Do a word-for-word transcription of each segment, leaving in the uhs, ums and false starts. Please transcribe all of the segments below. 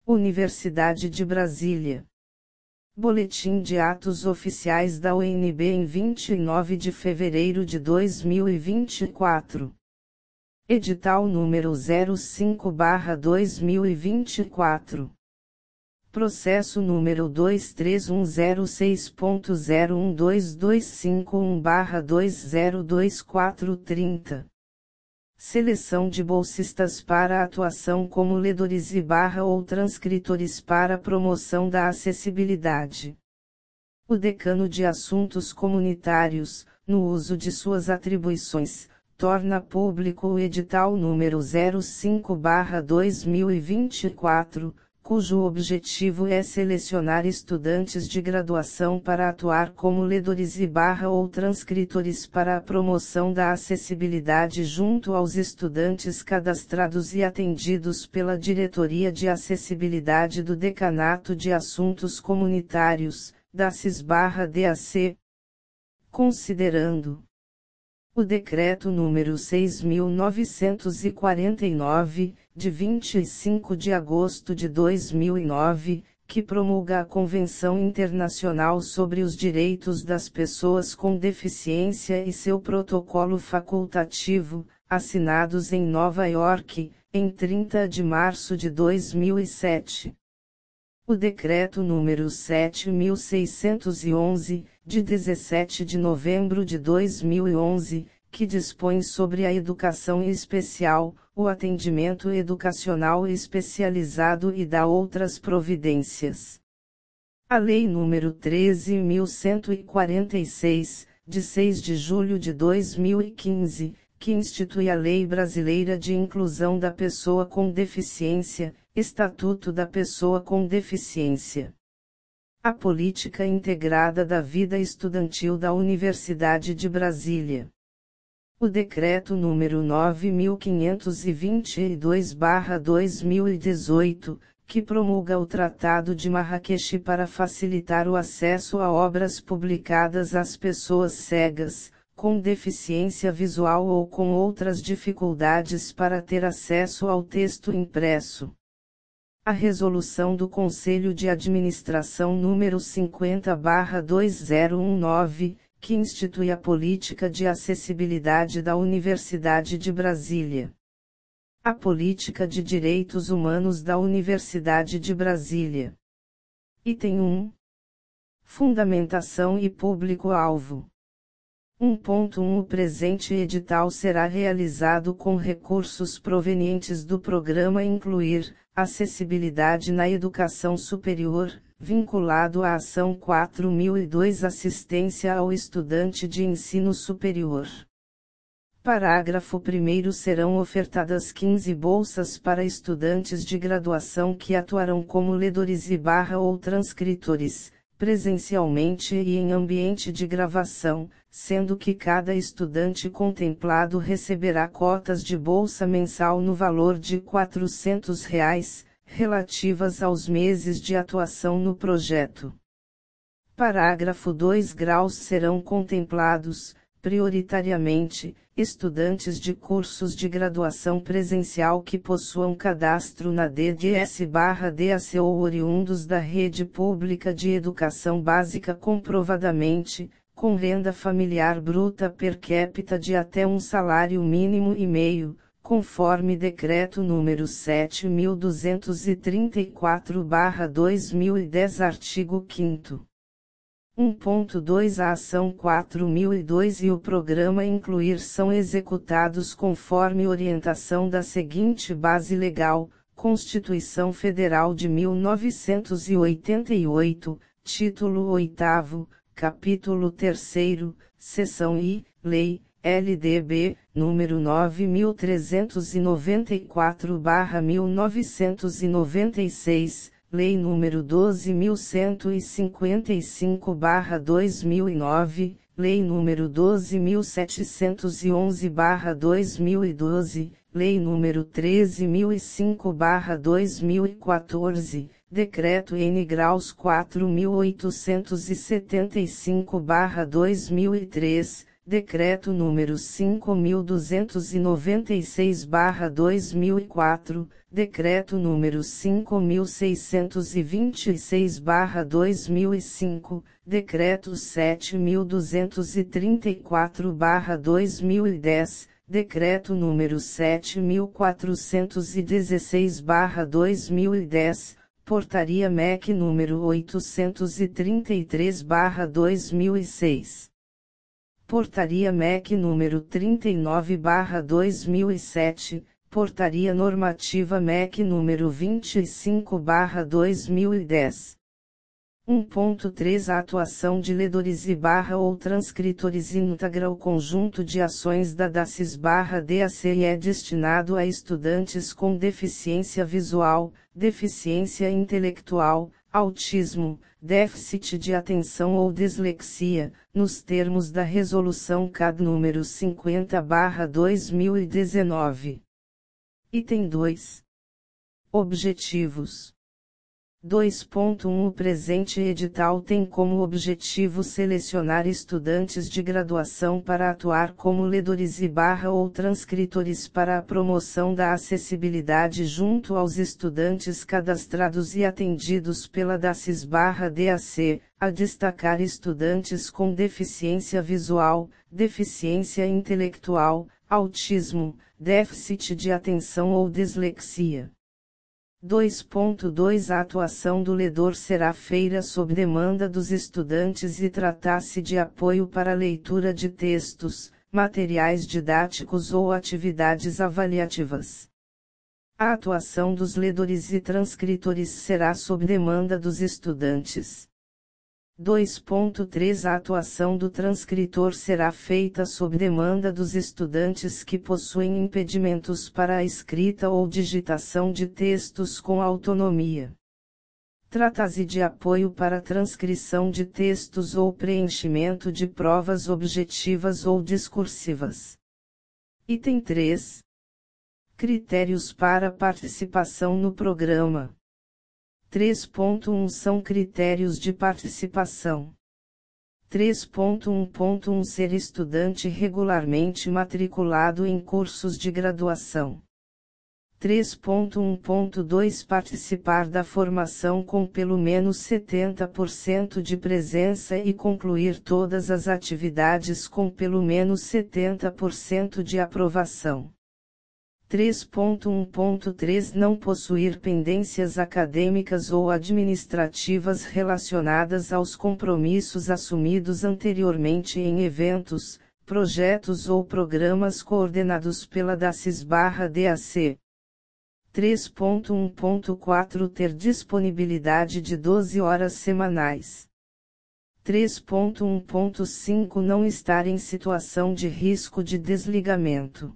Universidade de Brasília. Boletim de Atos Oficiais da U N B em vinte e nove de fevereiro de dois mil e vinte e quatro. Edital número zero cinco barra dois mil e vinte e quatro. Processo número dois três um zero seis ponto zero um dois dois cinco um barra dois zero dois quatro trinta. Seleção de bolsistas para atuação como ledores e barra ou transcritores para promoção da acessibilidade. O Decano de Assuntos Comunitários, no uso de suas atribuições, torna público o edital número zero cinco barra dois mil e vinte e quatro, cujo objetivo é selecionar estudantes de graduação para atuar como ledores e barra ou transcritores para a promoção da acessibilidade junto aos estudantes cadastrados e atendidos pela Diretoria de Acessibilidade do Decanato de Assuntos Comunitários, da C I S-D A C. Considerando o Decreto número seis mil novecentos e quarenta e nove, de vinte e cinco de agosto de dois mil e nove, que promulga a Convenção Internacional sobre os Direitos das Pessoas com Deficiência e seu protocolo facultativo, assinados em Nova York, em trinta de março de dois mil e sete. O Decreto número sete mil seiscentos e onze, de dezessete de novembro de dois mil e onze, que dispõe sobre a educação especial, o atendimento educacional especializado e dá outras providências. A Lei número treze mil cento e quarenta e seis, de seis de julho de dois mil e quinze, que institui a Lei Brasileira de Inclusão da Pessoa com Deficiência, Estatuto da Pessoa com Deficiência. A Política Integrada da Vida Estudantil da Universidade de Brasília. O Decreto número nove mil quinhentos e vinte e dois barra dois mil e dezoito, que promulga o Tratado de Marrakech para facilitar o acesso a obras publicadas às pessoas cegas, com deficiência visual ou com outras dificuldades para ter acesso ao texto impresso. A Resolução do Conselho de Administração número cinquenta barra dois zero um nove, que institui a Política de Acessibilidade da Universidade de Brasília. A Política de Direitos Humanos da Universidade de Brasília. Item um. Fundamentação e público-alvo. um ponto um O presente edital será realizado com recursos provenientes do programa Incluir Acessibilidade na Educação Superior, vinculado à Ação quatro mil e dois Assistência ao Estudante de Ensino Superior. Parágrafo primeiro Serão ofertadas quinze bolsas para estudantes de graduação que atuarão como ledores e barra ou transcritores, presencialmente e em ambiente de gravação, sendo que cada estudante contemplado receberá cotas de bolsa mensal no valor de quatrocentos reais, relativas aos meses de atuação no projeto. Parágrafo dois Graus serão contemplados, prioritariamente, estudantes de cursos de graduação presencial que possuam cadastro na D D S/D A C ou oriundos da rede pública de educação básica comprovadamente, com renda familiar bruta per capita de até um salário mínimo e meio, conforme Decreto número sete mil duzentos e trinta e quatro barra dois mil e dez artigo quinto. um ponto dois A Ação quatro mil e dois e o Programa Incluir são executados conforme orientação da seguinte base legal: Constituição Federal de mil novecentos e oitenta e oito, Título oitavo, Capítulo terceiro, Seção I, Lei, L D B, número nove mil trezentos e noventa e quatro barra mil novecentos e noventa e seis, Lei número doze mil cento e cinquenta e cinco barra dois mil e nove, Lei número doze mil setecentos e onze barra dois mil e doze, Lei número treze mil e cinco barra dois mil e quatorze, Decreto N Graus quatro mil oitocentos e setenta e cinco barra dois mil e três, Decreto número cinco mil duzentos e noventa e seis barra dois mil e quatro, Decreto número cinco mil seiscentos e vinte e seis barra dois mil e cinco, Decreto sete mil duzentos e trinta e quatro barra dois mil e dez, Decreto número sete mil quatrocentos e dezesseis barra dois mil e dez, Portaria M E C número oitocentos e trinta e três barra dois mil e seis. Portaria M E C número trinta e nove barra dois mil e sete, Portaria Normativa M E C número vinte e cinco barra dois mil e dez. um ponto três A atuação de ledores e barra ou transcritores integra o conjunto de ações da DACIS barra D A C e é destinado a estudantes com deficiência visual, deficiência intelectual, autismo, déficit de atenção ou dislexia, nos termos da Resolução C A D número cinquenta barra dois mil e dezenove. Item dois. Objetivos. dois ponto um O presente edital tem como objetivo selecionar estudantes de graduação para atuar como ledores e barra ou transcritores para a promoção da acessibilidade junto aos estudantes cadastrados e atendidos pela DACIS barra D A C, a destacar estudantes com deficiência visual, deficiência intelectual, autismo, déficit de atenção ou dislexia. dois ponto dois A atuação do ledor será feita sob demanda dos estudantes e tratar-se de apoio para leitura de textos, materiais didáticos ou atividades avaliativas. A atuação dos ledores e transcritores será sob demanda dos estudantes. dois ponto três A atuação do transcritor será feita sob demanda dos estudantes que possuem impedimentos para a escrita ou digitação de textos com autonomia. Trata-se de apoio para transcrição de textos ou preenchimento de provas objetivas ou discursivas. Item três. Critérios para participação no programa. três ponto um São critérios de participação. três ponto um ponto um Ser estudante regularmente matriculado em cursos de graduação. três ponto um ponto dois Participar da formação com pelo menos setenta por cento de presença e concluir todas as atividades com pelo menos setenta por cento de aprovação. três ponto um ponto três Não possuir pendências acadêmicas ou administrativas relacionadas aos compromissos assumidos anteriormente em eventos, projetos ou programas coordenados pela DACIS barra D A C. três ponto um ponto quatro Ter disponibilidade de doze horas semanais. três ponto um ponto cinco Não estar em situação de risco de desligamento.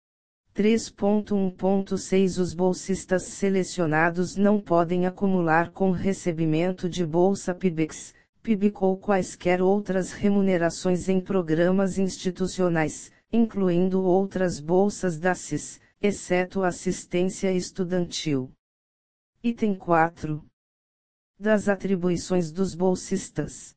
três ponto um ponto seis Os bolsistas selecionados não podem acumular com recebimento de bolsa PIBEX, PIBIC ou quaisquer outras remunerações em programas institucionais, incluindo outras bolsas DACIS, exceto assistência estudantil. Item quatro. Das atribuições dos bolsistas.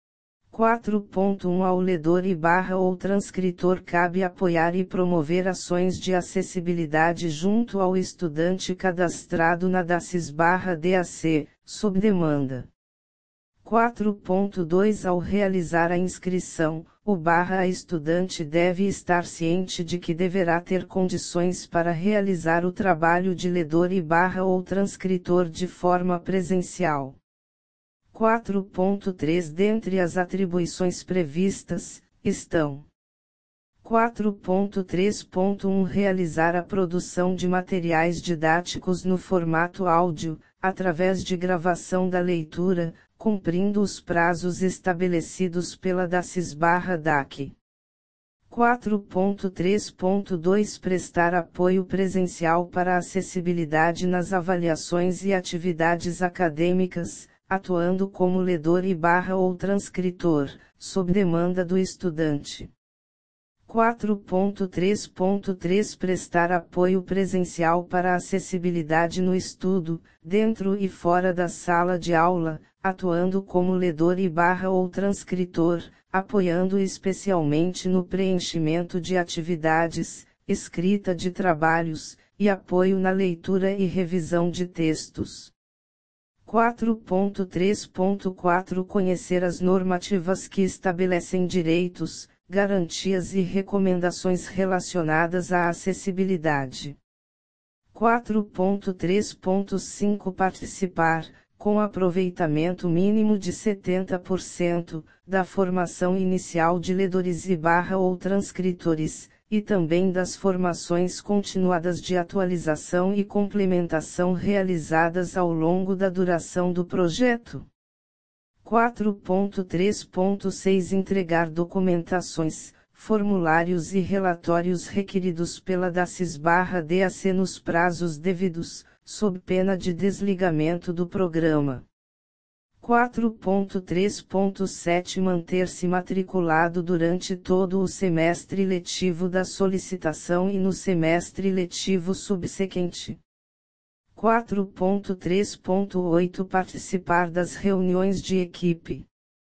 quatro ponto um Ao ledor e barra ou transcritor cabe apoiar e promover ações de acessibilidade junto ao estudante cadastrado na DACIS barra D A C, sob demanda. quatro ponto dois Ao realizar a inscrição, o barra estudante deve estar ciente de que deverá ter condições para realizar o trabalho de ledor e barra ou transcritor de forma presencial. quatro ponto três Dentre as atribuições previstas, estão: quatro ponto três ponto um Realizar a produção de materiais didáticos no formato áudio, através de gravação da leitura, cumprindo os prazos estabelecidos pela DACIS barra D A C. quatro ponto três ponto dois Prestar apoio presencial para a acessibilidade nas avaliações e atividades acadêmicas, atuando como ledor e barra ou transcritor, sob demanda do estudante. quatro ponto três ponto três Prestar apoio presencial para a acessibilidade no estudo, dentro e fora da sala de aula, atuando como ledor e barra ou transcritor, apoiando especialmente no preenchimento de atividades, escrita de trabalhos, e apoio na leitura e revisão de textos. quatro ponto três ponto quatro Conhecer as normativas que estabelecem direitos, garantias e recomendações relacionadas à acessibilidade. quatro ponto três ponto cinco Participar, com aproveitamento mínimo de setenta por cento, da formação inicial de ledores e barra ou transcritores, e também das formações continuadas de atualização e complementação realizadas ao longo da duração do projeto. quatro ponto três ponto seis Entregar documentações, formulários e relatórios requeridos pela DACIS/D A C nos prazos devidos, sob pena de desligamento do programa. quatro ponto três ponto sete Manter-se matriculado durante todo o semestre letivo da solicitação e no semestre letivo subsequente. quatro ponto três ponto oito Participar das reuniões de equipe.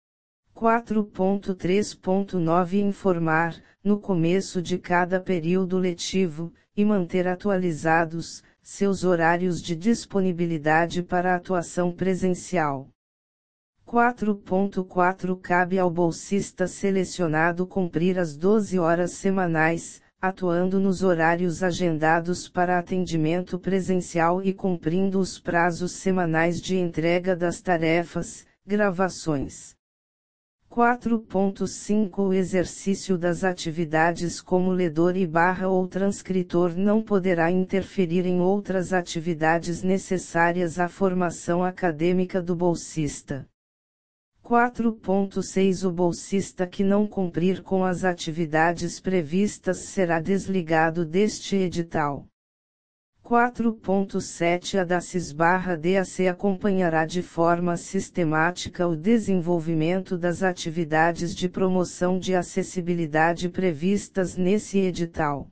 quatro ponto três ponto nove Informar, no começo de cada período letivo, e manter atualizados, seus horários de disponibilidade para atuação presencial. quatro ponto quatro Cabe ao bolsista selecionado cumprir as doze horas semanais, atuando nos horários agendados para atendimento presencial e cumprindo os prazos semanais de entrega das tarefas, gravações. quatro ponto cinco O exercício das atividades como ledor e barra ou transcritor não poderá interferir em outras atividades necessárias à formação acadêmica do bolsista. quatro ponto seis O bolsista que não cumprir com as atividades previstas será desligado deste edital. quatro ponto sete A DACIS/D A C acompanhará de forma sistemática o desenvolvimento das atividades de promoção de acessibilidade previstas nesse edital.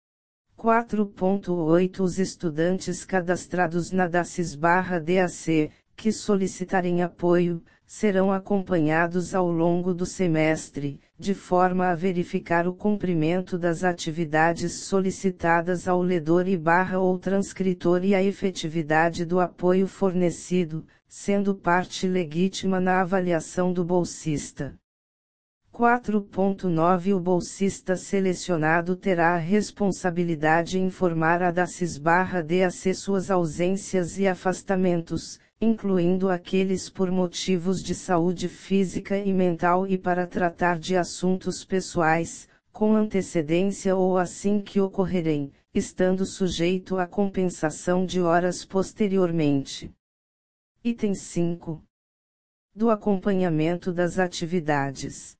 quatro ponto oito Os estudantes cadastrados na DACIS/D A C, que solicitarem apoio, serão acompanhados ao longo do semestre, de forma a verificar o cumprimento das atividades solicitadas ao ledor e barra ou transcritor e a efetividade do apoio fornecido, sendo parte legítima na avaliação do bolsista. quatro ponto nove O bolsista selecionado terá a responsabilidade em informar a DACIS/D A C suas ausências e afastamentos, incluindo aqueles por motivos de saúde física e mental e para tratar de assuntos pessoais, com antecedência ou assim que ocorrerem, estando sujeito à compensação de horas posteriormente. Item cinco. Do acompanhamento das atividades.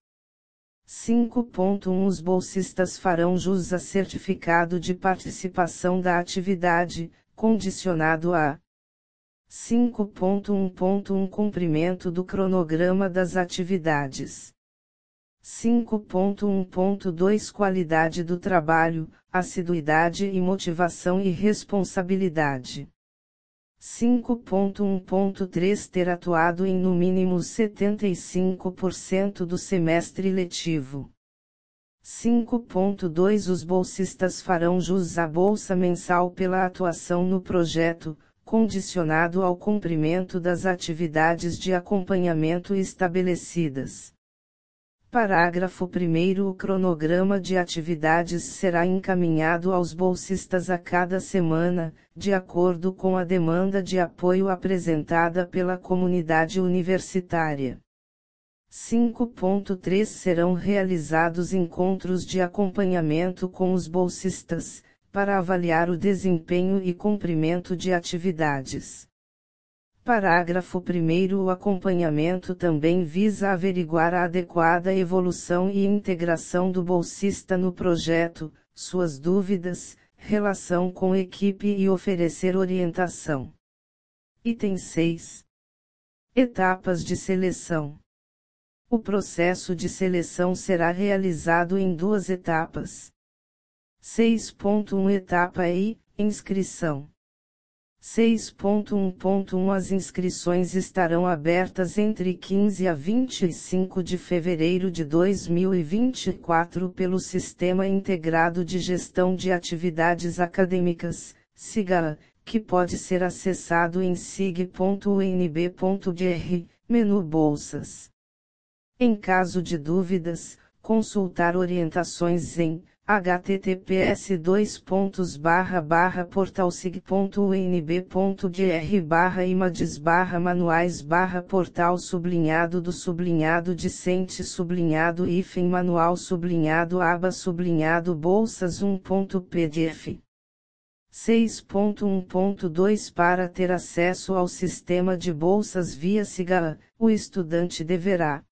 cinco ponto um Os bolsistas farão jus a certificado de participação da atividade, condicionado a cinco ponto um ponto um Cumprimento do cronograma das atividades. cinco ponto um ponto dois Qualidade do trabalho, assiduidade e motivação e responsabilidade. cinco ponto um ponto três Ter atuado em no mínimo setenta e cinco por cento do semestre letivo. cinco ponto dois Os bolsistas farão jus à bolsa mensal pela atuação no projeto, condicionado ao cumprimento das atividades de acompanhamento estabelecidas. Parágrafo primeiro O cronograma de atividades será encaminhado aos bolsistas a cada semana, de acordo com a demanda de apoio apresentada pela comunidade universitária. cinco ponto três Serão realizados encontros de acompanhamento com os bolsistas, para avaliar o desempenho e cumprimento de atividades. Parágrafo primeiro O acompanhamento também visa averiguar a adequada evolução e integração do bolsista no projeto, suas dúvidas, relação com equipe e oferecer orientação. Item seis. Etapas de seleção. O processo de seleção será realizado em duas etapas. seis ponto um Etapa I, inscrição. seis ponto um ponto um As inscrições estarão abertas entre quinze a vinte e cinco de fevereiro de dois mil e vinte e quatro pelo Sistema Integrado de Gestão de Atividades Acadêmicas, SIGA, que pode ser acessado em sig ponto u n b ponto b r, menu Bolsas. Em caso de dúvidas, consultar orientações em https dois pontos barra barra portalsig ponto u n b ponto b r barra images barra manuais barra portal sublinhado do sublinhado discente sublinhado hífen manual sublinhado aba sublinhado bolsas um ponto p d f. seis ponto um ponto dois Para ter acesso ao sistema de bolsas via SIGA, o estudante deverá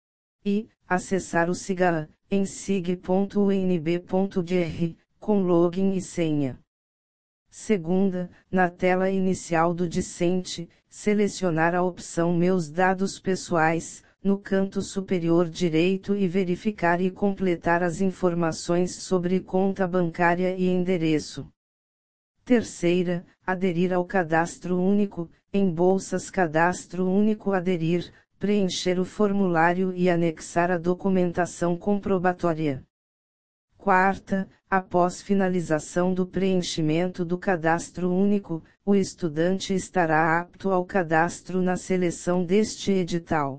e acessar o SIGA em sig ponto u n b ponto b r, com login e senha. Segunda, na tela inicial do discente, selecionar a opção Meus dados pessoais, no canto superior direito e verificar e completar as informações sobre conta bancária e endereço. Terceira, aderir ao cadastro único, em Bolsas Cadastro Único aderir, preencher o formulário e anexar a documentação comprobatória. Quarta, após finalização do preenchimento do cadastro único, o estudante estará apto ao cadastro na seleção deste edital.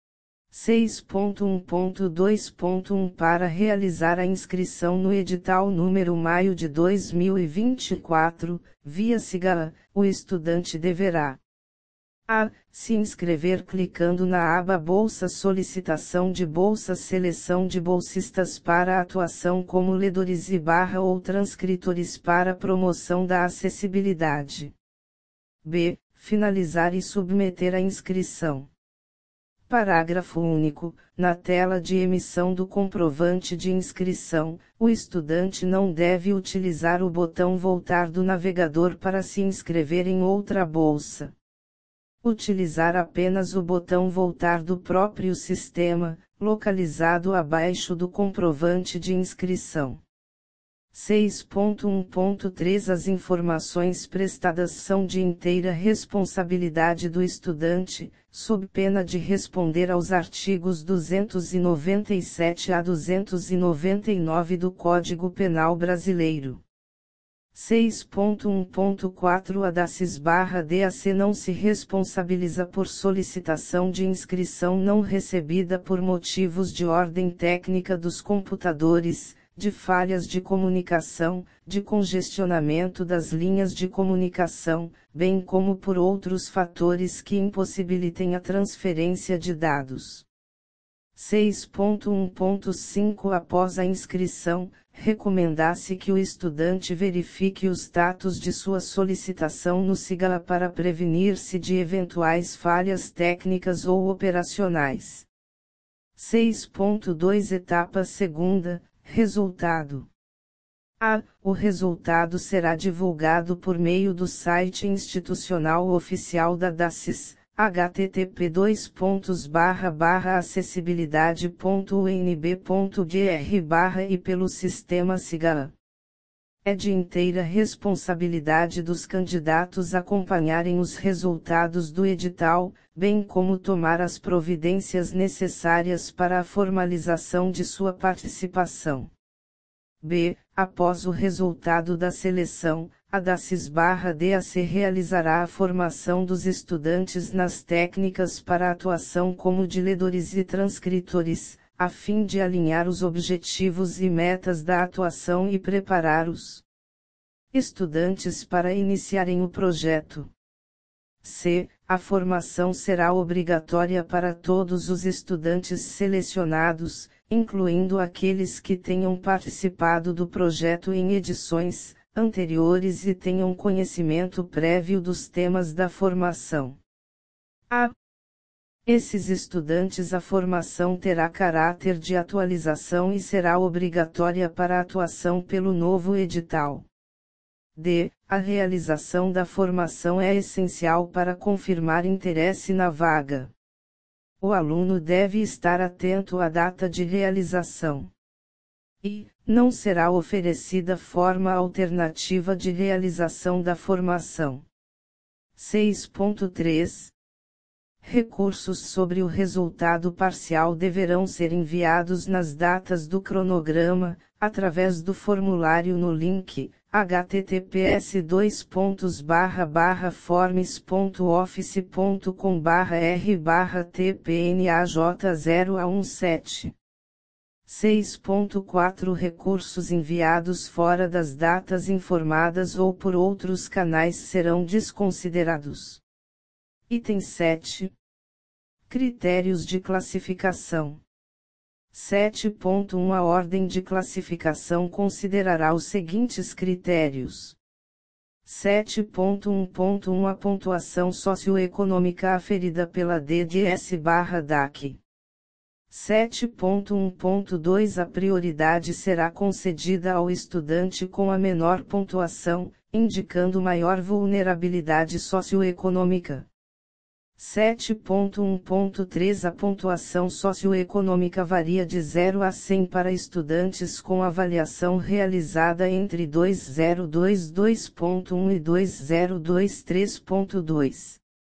seis ponto um ponto dois ponto um Para realizar a inscrição no edital número maio de dois mil e vinte e quatro, via SIGA, o estudante deverá a. Se inscrever clicando na aba Bolsas Solicitação de bolsas Seleção de bolsistas para atuação como ledores e barra ou transcritores para promoção da acessibilidade. B. Finalizar e submeter a inscrição. Parágrafo único. Na tela de emissão do comprovante de inscrição, o estudante não deve utilizar o botão Voltar do navegador para se inscrever em outra bolsa. Utilizar apenas o botão Voltar do próprio sistema, localizado abaixo do comprovante de inscrição. seis ponto um ponto três As informações prestadas são de inteira responsabilidade do estudante, sob pena de responder aos artigos duzentos e noventa e sete a duzentos e noventa e nove do Código Penal Brasileiro. seis ponto um ponto quatro A DACIS/D A C não se responsabiliza por solicitação de inscrição não recebida por motivos de ordem técnica dos computadores, de falhas de comunicação, de congestionamento das linhas de comunicação, bem como por outros fatores que impossibilitem a transferência de dados. seis ponto um ponto cinco Após a inscrição, recomenda-se que o estudante verifique o status de sua solicitação no SIGA para prevenir-se de eventuais falhas técnicas ou operacionais. seis ponto dois Etapa segunda, resultado. A. O resultado será divulgado por meio do site institucional oficial da DACIS, http dois pontos barra barra acessibilidade ponto u n b ponto b r barra e pelo sistema SIGA. É de inteira responsabilidade dos candidatos acompanharem os resultados do edital, bem como tomar as providências necessárias para a formalização de sua participação. B. Após o resultado da seleção, a DACIS/D A C realizará a formação dos estudantes nas técnicas para atuação como de ledores e transcritores, a fim de alinhar os objetivos e metas da atuação e preparar os estudantes para iniciarem o projeto. C. A formação será obrigatória para todos os estudantes selecionados, incluindo aqueles que tenham participado do projeto em edições anteriores e tenham conhecimento prévio dos temas da formação. A. Esses estudantes a formação terá caráter de atualização e será obrigatória para a atuação pelo novo edital. D. A realização da formação é essencial para confirmar interesse na vaga. O aluno deve estar atento à data de realização. E, não será oferecida forma alternativa de realização da formação. seis ponto três. Recursos sobre o resultado parcial deverão ser enviados nas datas do cronograma, através do formulário no link, https dois pontos barra barra forms ponto office ponto com barra r barra tpnaj zero a dezessete. seis ponto quatro Recursos enviados fora das datas informadas ou por outros canais serão desconsiderados. Item sete. Critérios de classificação. sete ponto um A ordem de classificação considerará os seguintes critérios. sete ponto um ponto um A pontuação socioeconômica aferida pela D D S/D A C. sete ponto um ponto dois A prioridade será concedida ao estudante com a menor pontuação, indicando maior vulnerabilidade socioeconômica. sete ponto um ponto três A pontuação socioeconômica varia de zero a cem para estudantes com avaliação realizada entre dois mil e vinte e dois ponto um e dois mil e vinte e três ponto dois.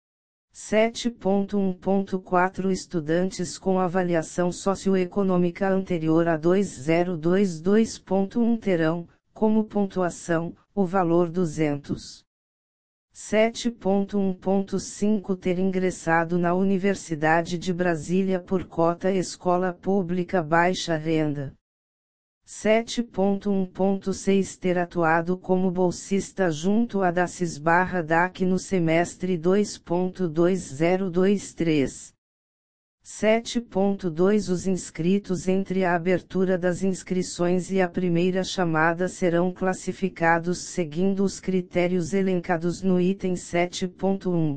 sete ponto um ponto quatro Estudantes com avaliação socioeconômica anterior a dois mil e vinte e dois ponto um terão, como pontuação, o valor duzentos. sete ponto um ponto cinco Ter ingressado na Universidade de Brasília por cota escola pública baixa renda. sete ponto um ponto seis Ter atuado como bolsista junto à D A C S/D A C no semestre dois ponto dois zero dois três. sete ponto dois Os inscritos entre a abertura das inscrições e a primeira chamada serão classificados seguindo os critérios elencados no item sete ponto um.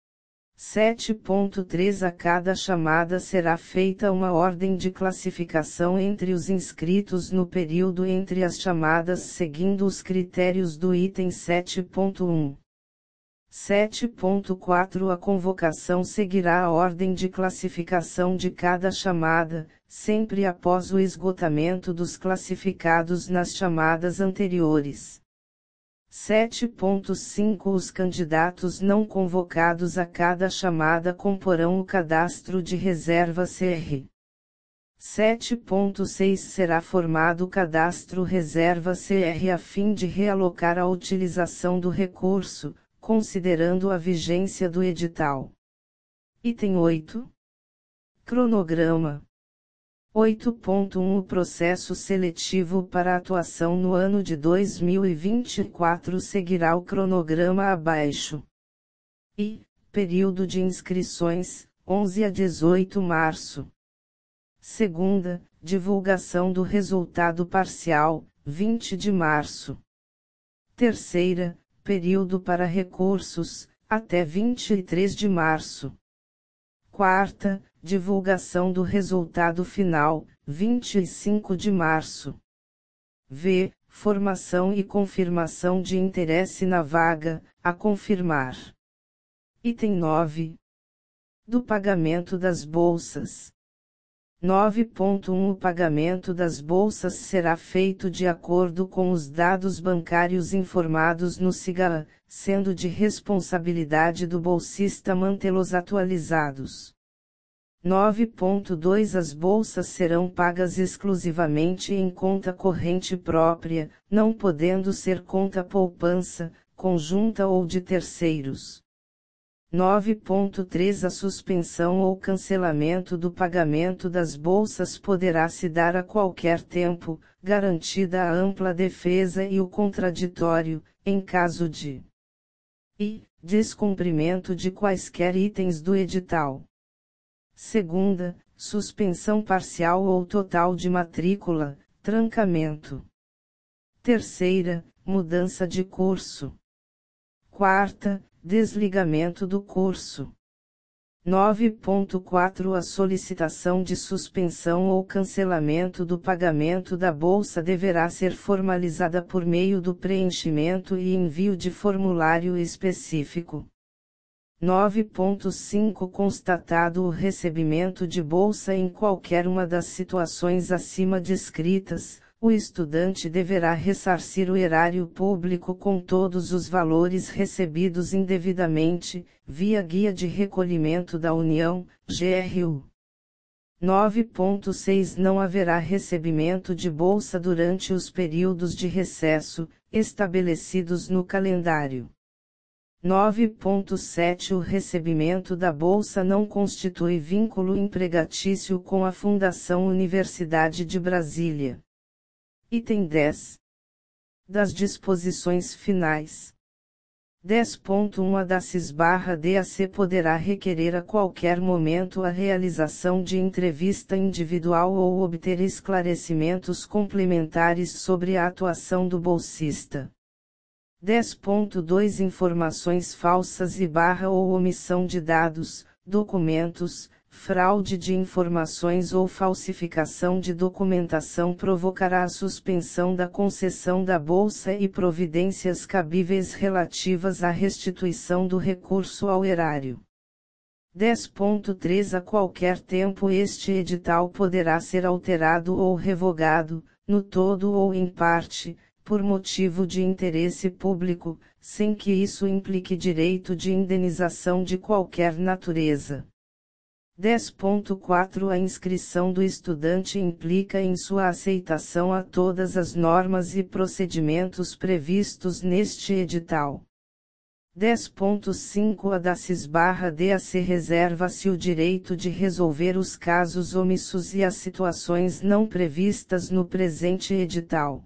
sete ponto três A cada chamada será feita uma ordem de classificação entre os inscritos no período entre as chamadas seguindo os critérios do item sete ponto um. sete ponto quatro A convocação seguirá a ordem de classificação de cada chamada, sempre após o esgotamento dos classificados nas chamadas anteriores. sete ponto cinco Os candidatos não convocados a cada chamada comporão o cadastro de reserva C R. sete ponto seis Será formado o cadastro reserva C R a fim de realocar a utilização do recurso, considerando a vigência do edital. Item oito. Cronograma. oito ponto um O processo seletivo para atuação no ano de dois mil e vinte e quatro seguirá o cronograma abaixo. I. Período de inscrições, onze a dezoito de março. Segunda, divulgação do resultado parcial, vinte de março. Terceira, período para recursos, até vinte e três de março. Quarta, divulgação do resultado final, vinte e cinco de março. V. Formação e confirmação de interesse na vaga, a confirmar. Item nove. Do pagamento das bolsas. nove ponto um O pagamento das bolsas será feito de acordo com os dados bancários informados no SIGA, sendo de responsabilidade do bolsista mantê-los atualizados. nove ponto dois As bolsas serão pagas exclusivamente em conta corrente própria, não podendo ser conta poupança, conjunta ou de terceiros. nove ponto três A suspensão ou cancelamento do pagamento das bolsas poderá se dar a qualquer tempo, garantida a ampla defesa e o contraditório, em caso de I. Descumprimento de quaisquer itens do edital. Segunda, suspensão parcial ou total de matrícula, trancamento. Terceira, mudança de curso. Quarta, desligamento do curso. nove ponto quatro A solicitação de suspensão ou cancelamento do pagamento da bolsa deverá ser formalizada por meio do preenchimento e envio de formulário específico. nove ponto cinco Constatado o recebimento de bolsa em qualquer uma das situações acima descritas, o estudante deverá ressarcir o erário público com todos os valores recebidos indevidamente, via Guia de Recolhimento da União, G R U. nove ponto seis Não haverá recebimento de bolsa durante os períodos de recesso, estabelecidos no calendário. nove ponto sete O recebimento da bolsa não constitui vínculo empregatício com a Fundação Universidade de Brasília. Item dez. Das disposições finais. dez ponto um A D A C S/D A C poderá requerer a qualquer momento a realização de entrevista individual ou obter esclarecimentos complementares sobre a atuação do bolsista. dez ponto dois Informações falsas e barra ou omissão de dados, documentos, fraude de informações ou falsificação de documentação provocará a suspensão da concessão da bolsa e providências cabíveis relativas à restituição do recurso ao erário. dez ponto três A qualquer tempo este edital poderá ser alterado ou revogado, no todo ou em parte, por motivo de interesse público, sem que isso implique direito de indenização de qualquer natureza. dez ponto quatro A inscrição do estudante implica em sua aceitação a todas as normas e procedimentos previstos neste edital. dez ponto cinco A D A C S/D A C reserva-se o direito de resolver os casos omissos e as situações não previstas no presente edital.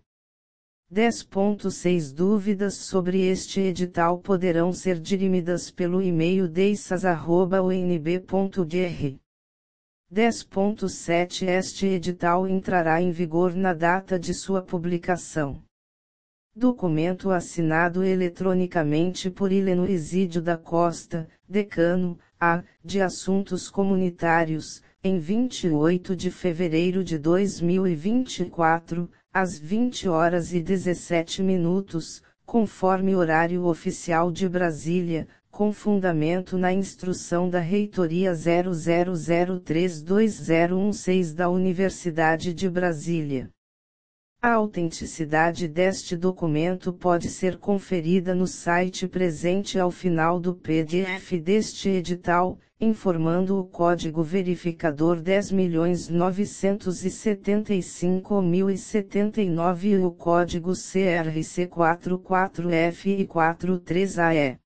dez ponto seis Dúvidas sobre este edital poderão ser dirimidas pelo e-mail deissas arroba u n b ponto b r. dez ponto sete Este edital entrará em vigor na data de sua publicação. Documento assinado eletronicamente por Hileno Isídio da Costa, Decano, A, de Assuntos Comunitários, em vinte e oito de fevereiro de dois mil e vinte e quatro, às vinte horas e dezessete minutos, conforme horário oficial de Brasília, com fundamento na instrução da Reitoria zero zero zero três dois zero um seis da Universidade de Brasília. A autenticidade deste documento pode ser conferida no site presente ao final do P D F deste edital, informando o código verificador dez milhões novecentos e setenta e cinco mil e setenta e nove e o código C R C quarenta e quatro F I quarenta e três A E.